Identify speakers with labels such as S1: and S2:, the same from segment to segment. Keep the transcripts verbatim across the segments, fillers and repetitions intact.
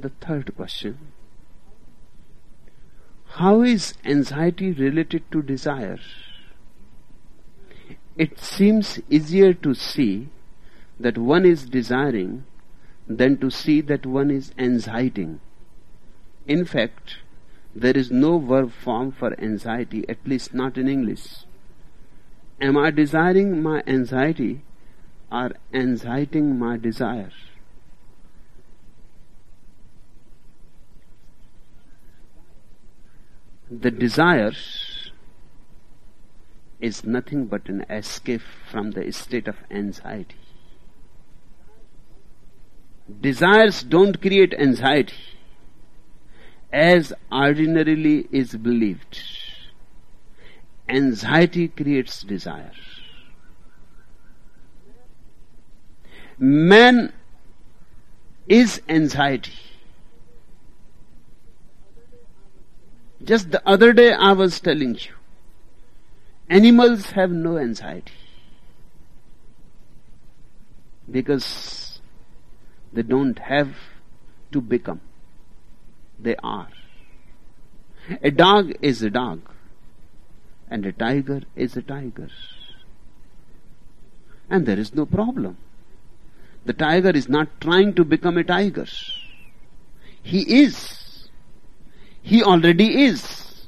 S1: the third question. How is anxiety related to desire? It seems easier to see that one is desiring than to see that one is anxieting. In fact, there is no verb form for anxiety, at least not in English. Am I desiring my anxiety or anxieting my desire? The desire is nothing but an escape from the state of anxiety. Desires don't create anxiety, as ordinarily is believed. Anxiety creates desire. Man is anxiety. Just the other day I was telling you, animals have no anxiety because they don't have to become. They are. A dog is a dog and a tiger is a tiger. And there is no problem. The tiger is not trying to become a tiger. He is. He already is.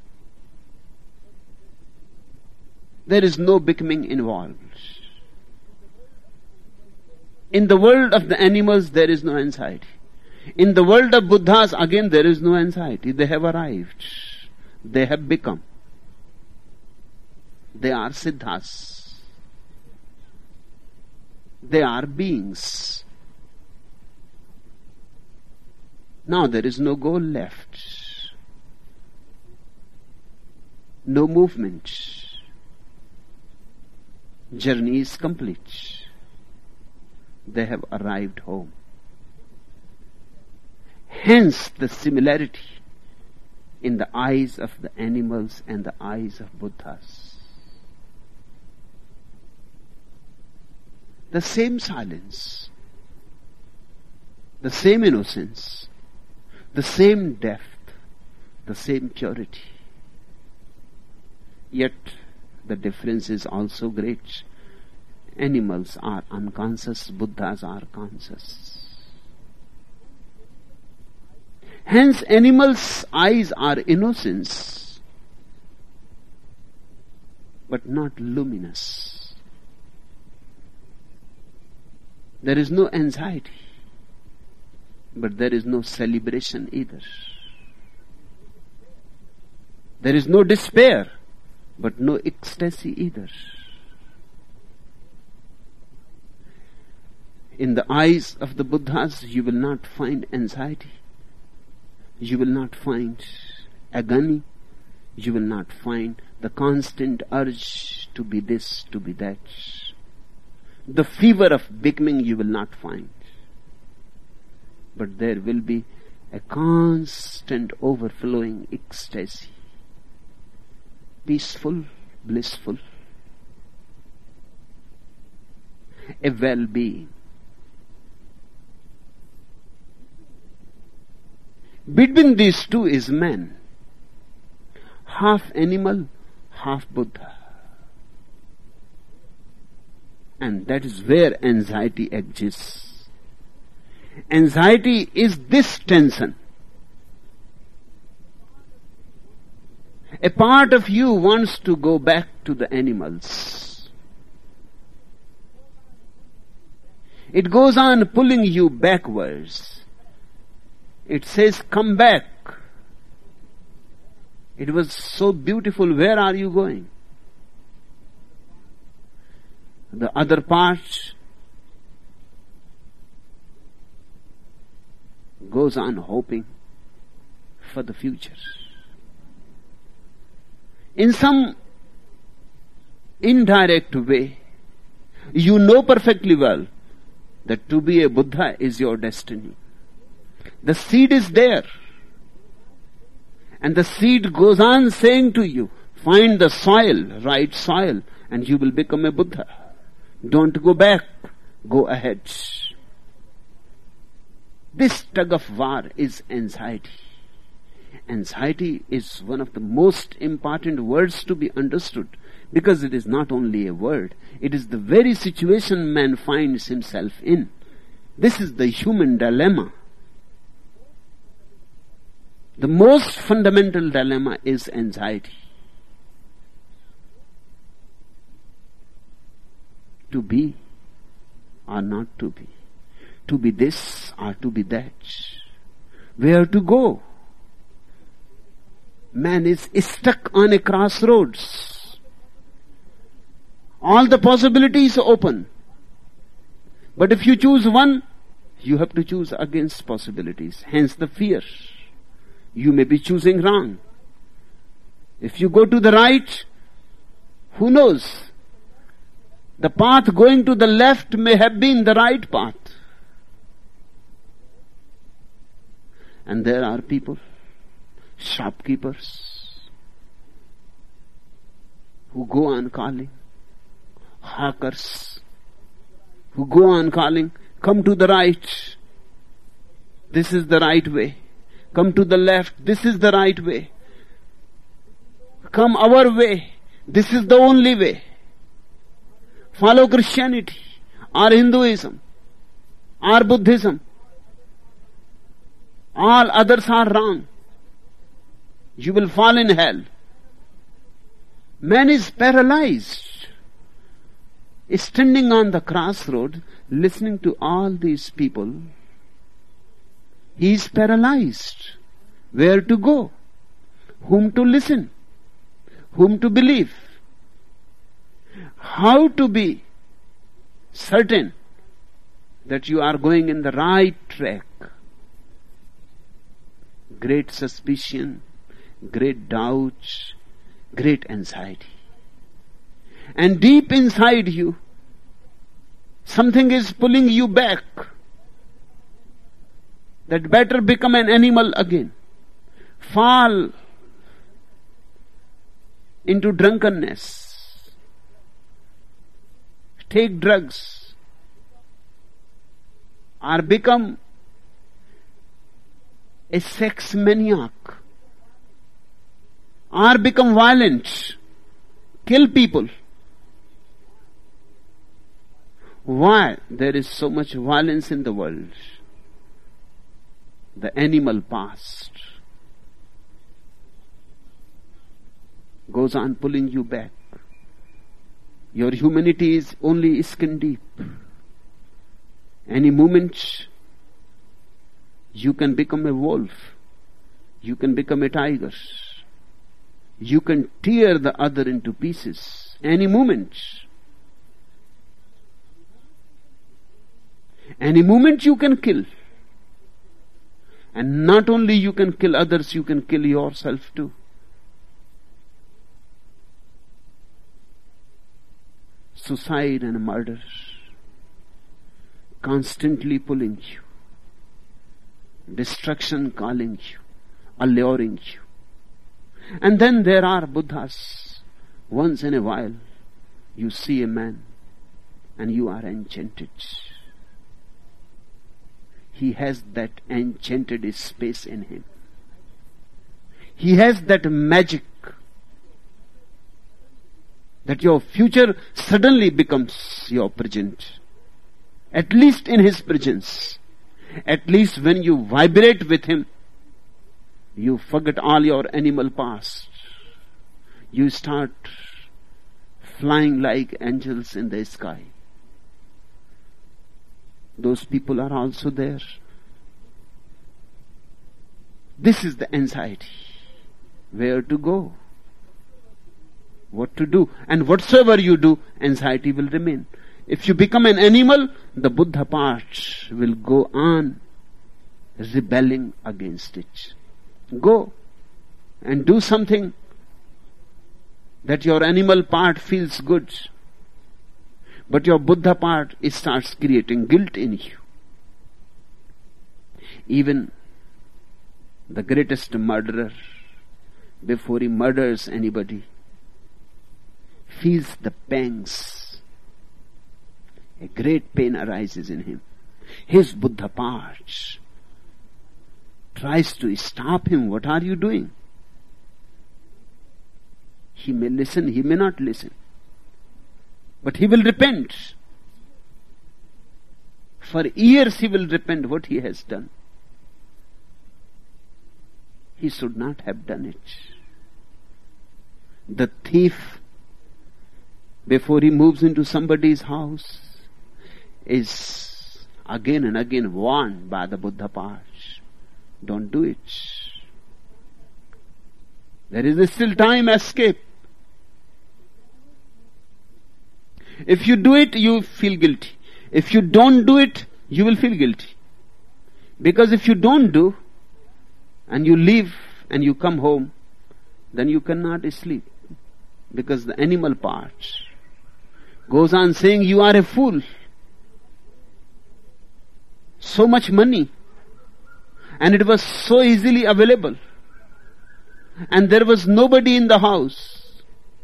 S1: There is no becoming involved. In the world of the animals, there is no anxiety. In the world of Buddhas, again, there is no anxiety. They have arrived. They have become. They are siddhas. They are beings. Now there is no goal left. No movement. Journey is complete. They have arrived home. Hence the similarity in the eyes of the animals and the eyes of Buddhas. The same silence, the same innocence, the same depth, the same purity. Yet the difference is also great. Animals are unconscious, Buddhas are conscious. Hence animals' eyes are innocence, but not luminous. There is no anxiety, but there is no celebration either. There is no despair, but no ecstasy either. In the eyes of the Buddhas, you will not find anxiety. You will not find agony. You will not find the constant urge to be this, to be that. The fever of becoming you will not find. But there will be a constant overflowing ecstasy. Peaceful, blissful. A well-being. Between these two is man. Half animal, half Buddha. And that is where anxiety exists. Anxiety is this tension. A part of you wants to go back to the animals. It goes on pulling you backwards. It says, come back. It was so beautiful. Where are you going? The other part goes on hoping for the future. In some indirect way, you know perfectly well that to be a Buddha is your destiny. The seed is there. And the seed goes on saying to you, find the soil, right soil, and you will become a Buddha. Don't go back, go ahead. This tug of war is anxiety. Anxiety is one of the most important words to be understood, because it is not only a word, it is the very situation man finds himself in. This is the human dilemma. The most fundamental dilemma is anxiety. To be or not to be. To be this or to be that. Where to go? Man is stuck on a crossroads. All the possibilities open. But if you choose one, you have to choose against possibilities. Hence the fear. You may be choosing wrong. If you go to the right, who knows? The path going to the left may have been the right path. And there are people, shopkeepers, who go on calling, hawkers, who go on calling, come to the right, this is the right way. Come to the left, this is the right way. Come our way, this is the only way. Follow Christianity, or Hinduism, or Buddhism. All others are wrong. You will fall in hell. Man is paralyzed, standing on the crossroad, listening to all these people. He is paralyzed. Where to go? Whom to listen? Whom to believe? How to be certain that you are going in the right track? Great suspicion, great doubt, great anxiety. And deep inside you, something is pulling you back. That better become an animal again. Fall into drunkenness. Take drugs. Or become a sex maniac. Or become violent. Kill people. Why there is so much violence in the world? The animal past goes on pulling you back. Your humanity is only skin deep. Any moment you can become a wolf. You can become a tiger. You can tear the other into pieces. Any moment. Any moment you can kill. And not only you can kill others, you can kill yourself too. Suicide and murder constantly pulling you. Destruction calling you, alluring you. And then there are Buddhas. Once in a while, you see a man and you are enchanted. He has that enchanted space in him. He has that magic that your future suddenly becomes your present. At least in his presence. At least when you vibrate with him, you forget all your animal past. You start flying like angels in the sky. Those people are also there. This is the anxiety. Where to go? What to do? And whatsoever you do, anxiety will remain. If you become an animal, the Buddha part will go on rebelling against it. Go and do something that your animal part feels good. But your Buddha part, it starts creating guilt in you. Even the greatest murderer, before he murders anybody, feels the pangs. A great pain arises in him. His Buddha part tries to stop him, what are you doing? He may listen, he may not listen. But he will repent. For years he will repent what he has done. He should not have done it. The thief, before he moves into somebody's house, is again and again warned by the Buddha Path. Don't do it. There is still time, escape. If you do it, you feel guilty. If you don't do it, you will feel guilty. Because if you don't do, and you leave and you come home, then you cannot sleep. Because the animal part goes on saying, you are a fool. So much money. And it was so easily available. And there was nobody in the house.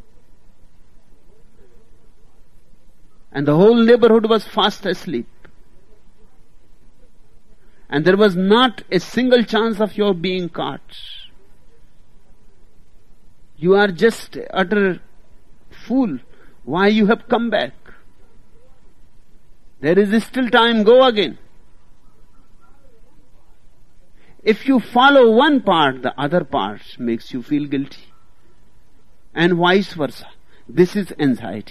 S1: And the whole neighborhood was fast asleep. And there was not a single chance of your being caught. You are just utter fool. Why you have come back? There is still time, go again. If you follow one part, the other part makes you feel guilty. And vice versa. This is anxiety.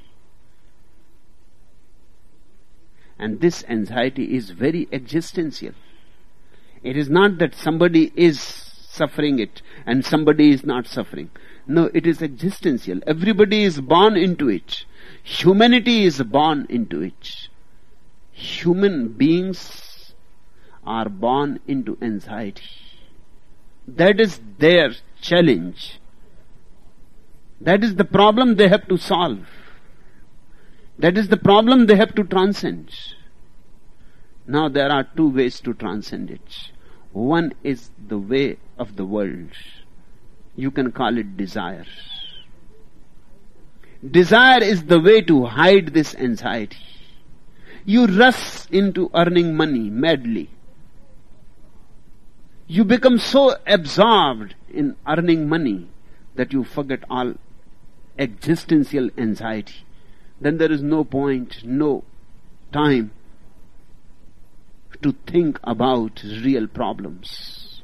S1: And this anxiety is very existential. It is not that somebody is suffering it and somebody is not suffering. No, it is existential. Everybody is born into it. Humanity is born into it. Human beings are born into anxiety. That is their challenge. That is the problem they have to solve. That is the problem they have to transcend. Now there are two ways to transcend it. One is the way of the world. You can call it desire. Desire is the way to hide this anxiety. You rush into earning money madly. You become so absorbed in earning money that you forget all existential anxiety. Then there is no point, no time to think about real problems.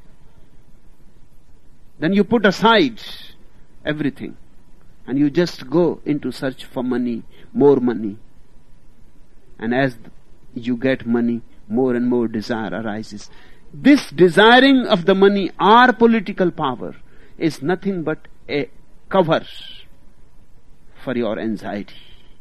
S1: Then you put aside everything and you just go into search for money, more money. And as you get money, more and more desire arises. This desiring of the money or political power is nothing but a cover for your anxiety.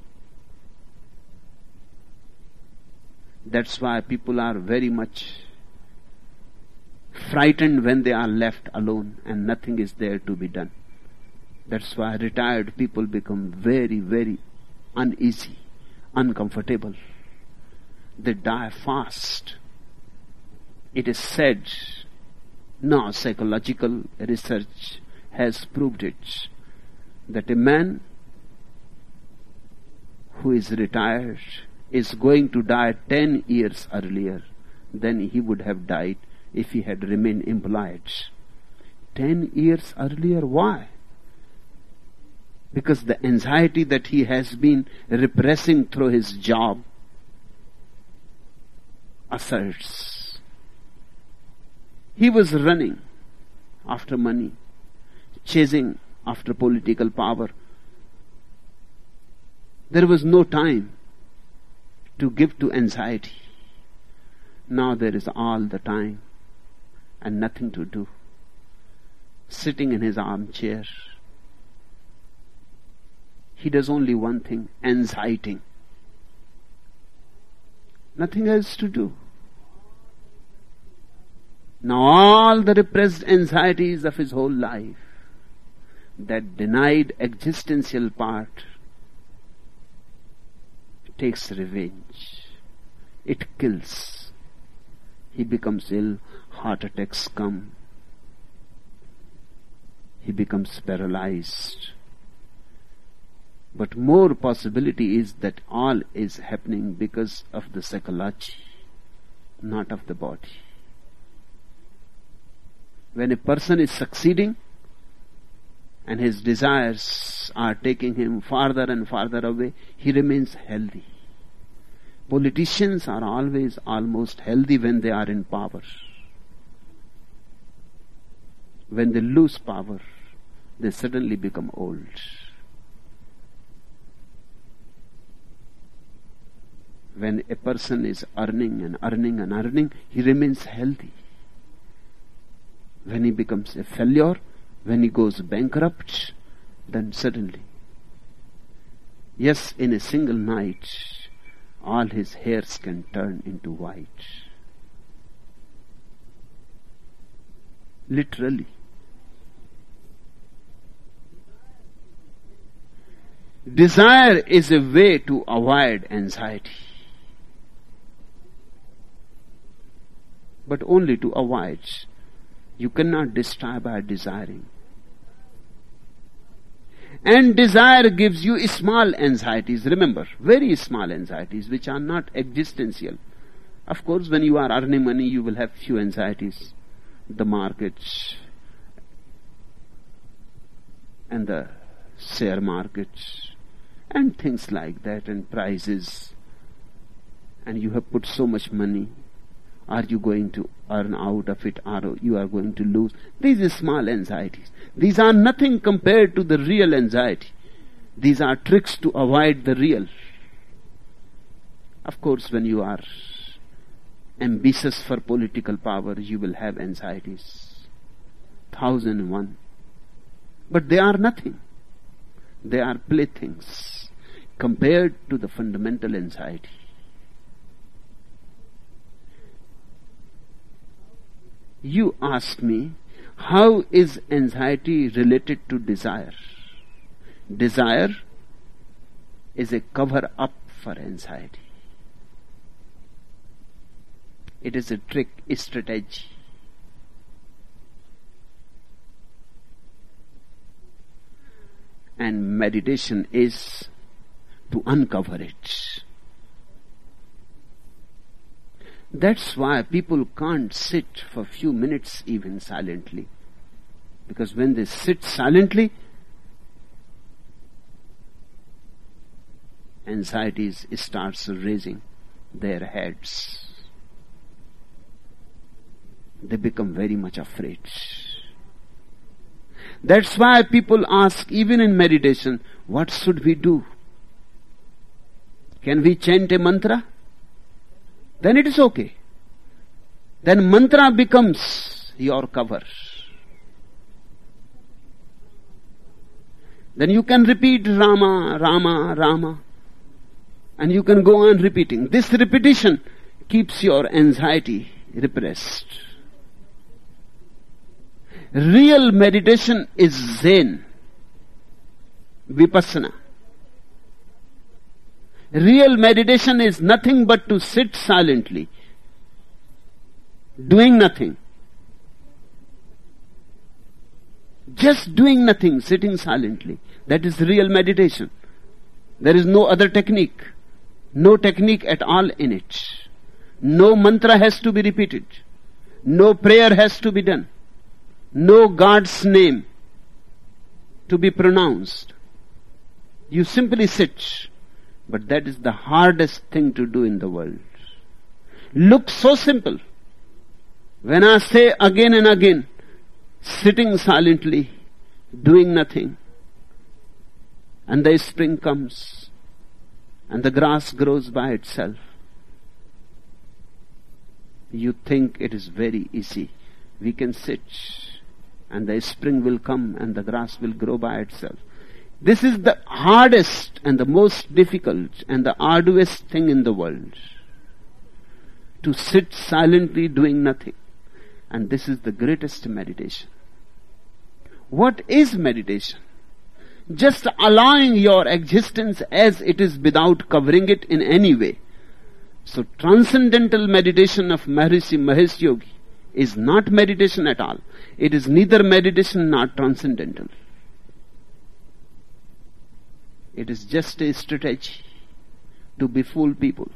S1: That's why people are very much frightened when they are left alone and nothing is there to be done. That's why retired people become very, very uneasy, uncomfortable. They die fast. It is said, now psychological research has proved it, that a man who is retired is going to die ten years earlier than he would have died if he had remained employed. Ten years earlier, why? Because the anxiety that he has been repressing through his job asserts. He was running after money, chasing after political power. There was no time to give to anxiety. Now there is all the time and nothing to do. Sitting in his armchair, he does only one thing, anxieting. Nothing else to do. Now all the repressed anxieties of his whole life, that denied existential part, takes revenge. It kills. He becomes ill, heart attacks come. He becomes paralyzed. But more possibility is that all is happening because of the psychology, not of the body. When a person is succeeding and his desires are taking him farther and farther away, he remains healthy. Politicians are always almost healthy when they are in power. When they lose power, they suddenly become old. When a person is earning and earning and earning, he remains healthy. When he becomes a failure, when he goes bankrupt, then suddenly, yes, in a single night, all his hairs can turn into white. Literally. Desire is a way to avoid anxiety. But only to avoid. You cannot destroy by desiring. And desire gives you small anxieties. Remember, very small anxieties which are not existential. Of course, when you are earning money, you will have few anxieties. The markets and the share markets and things like that, and prices. And you have put so much money. Are you going to earn out of it, or you are going to lose? These are small anxieties. These are nothing compared to the real anxiety. These are tricks to avoid the real. Of course, when you are ambitious for political power, you will have anxieties. Thousand and one. But they are nothing. They are playthings compared to the fundamental anxiety. You ask me, how is anxiety related to desire? Desire is a cover up for anxiety. It is a trick, a strategy. And meditation is to uncover it. That's why people can't sit for a few minutes even silently. Because when they sit silently, anxieties starts raising their heads. They become very much afraid. That's why people ask, even in meditation, what should we do? Can we chant a mantra? Then it is okay. Then mantra becomes your cover. Then you can repeat Rama, Rama, Rama. And you can go on repeating. This repetition keeps your anxiety repressed. Real meditation is Zen, Vipassana. Real meditation is nothing but to sit silently, doing nothing. Just doing nothing, sitting silently. That is real meditation. There is no other technique. No technique at all in it. No mantra has to be repeated. No prayer has to be done. No God's name to be pronounced. You simply sit. But that is the hardest thing to do in the world. Looks so simple. When I say again and again, sitting silently, doing nothing, and the spring comes, and the grass grows by itself, you think it is very easy. We can sit, and the spring will come, and the grass will grow by itself. This is the hardest and the most difficult and the arduous thing in the world. To sit silently doing nothing. And this is the greatest meditation. What is meditation? Just allowing your existence as it is without covering it in any way. So transcendental meditation of Maharishi Mahesh Yogi is not meditation at all. It is neither meditation nor transcendental. It is just a strategy to befool people.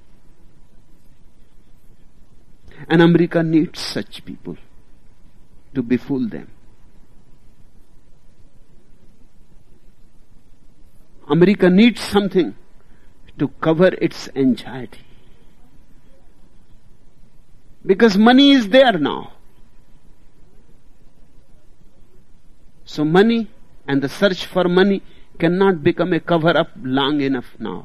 S1: And America needs such people. to befool them. America needs something to cover its anxiety. Because money is there now. So money and the search for money cannot become a cover-up long enough now.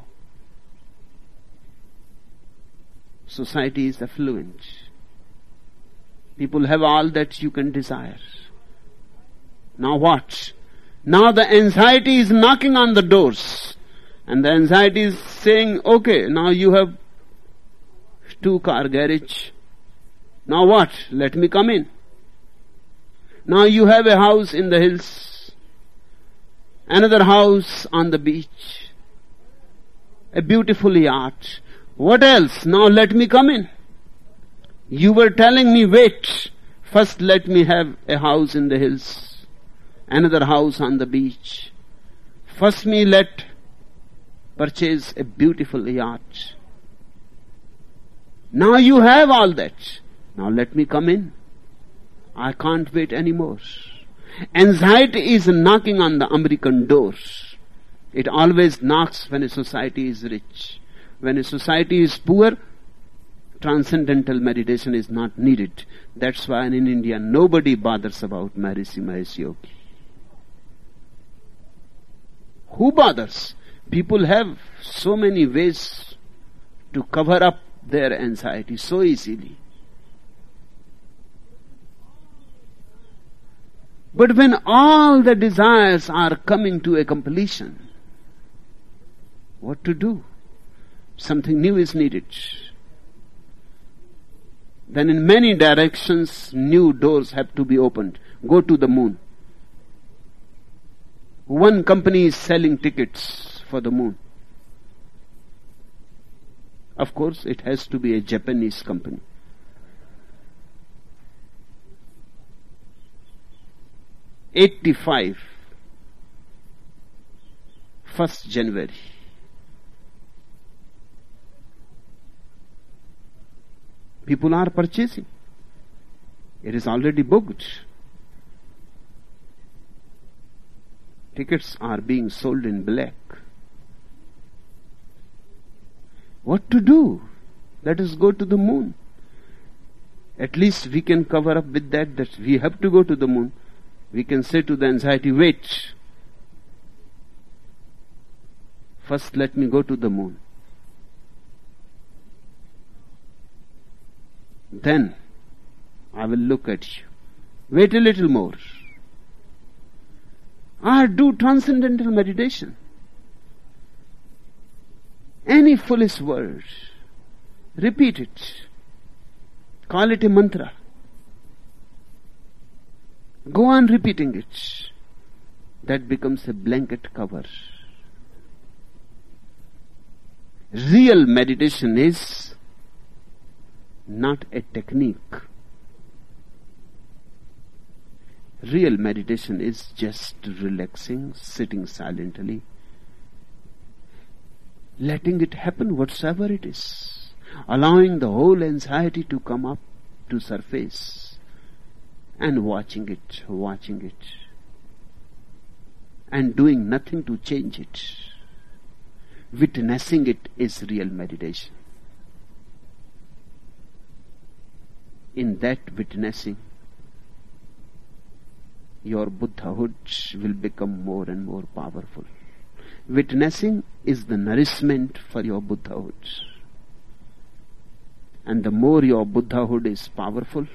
S1: Society is affluent. People have all that you can desire. Now what? Now the anxiety is knocking on the doors. And the anxiety is saying, okay, now you have two-car garage. Now what? Let me come in. Now you have a house in the hills. Another house on the beach. A beautiful yacht. What else? Now let me come in. You were telling me, wait, first let me have a house in the hills, another house on the beach. First me let purchase a beautiful yacht. Now you have all that. Now let me come in. I can't wait anymore. Anxiety is knocking on the American doors. It always knocks when a society is rich. When a society is poor, transcendental meditation is not needed. That's why in India nobody bothers about Maharishi Mahesh Yogi. Who bothers? People have so many ways to cover up their anxiety so easily. But when all the desires are coming to a completion, what to do? Something new is needed. Then in many directions, new doors have to be opened. Go to the moon. One company is selling tickets for the moon. Of course, it has to be a Japanese company. eighty-five, first January. People are purchasing. It is already booked. Tickets are being sold in black. What to do? Let us go to the moon. At least we can cover up with that, that we have to go to the moon. We can say to the anxiety, wait. First let me go to the moon. Then I will look at you. Wait a little more. Or do transcendental meditation. Any foolish word. Repeat it. Call it a mantra. Go on repeating it. That becomes a blanket cover. Real meditation is not a technique. Real meditation is just relaxing, sitting silently, letting it happen whatsoever it is, allowing the whole anxiety to come up to surface and watching it, watching it, and doing nothing to change it. Witnessing it is real meditation. In that witnessing, your Buddhahood will become more and more powerful. Witnessing is the nourishment for your Buddhahood. And the more your Buddhahood is powerful,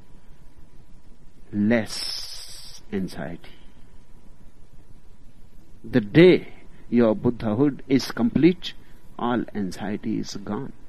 S1: less anxiety. The day your Buddhahood is complete, all anxiety is gone.